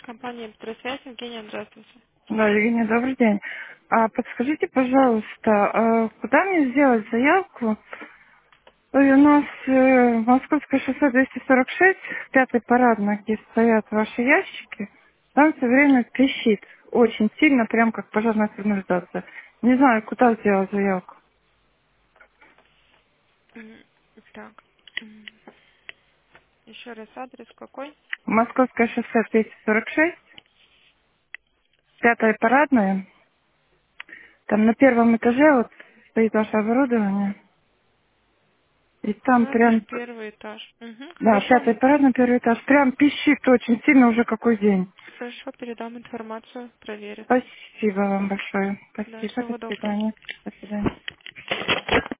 Компания «Электросвязь». Евгения, здравствуйте. Да, Евгения, добрый день. Подскажите, пожалуйста, куда мне сделать заявку? Ой, у нас Московское шоссе 246, пятый парадный, где стоят ваши ящики. Там все время трещит очень сильно, прям как пожарная сигнализация. Не знаю, куда сделать заявку. М, Так, еще раз адрес какой? Московское шоссе 246, пятое парадное. Там на первом этаже вот стоит ваше оборудование. И там Парадный прям первый этаж. Да, Хорошо. пятый парад на первый этаж. Прям пищит очень сильно уже какой день. Хорошо, передам информацию, проверят. Спасибо вам большое. Да, Спасибо, до всего доброго. свидания. До свидания.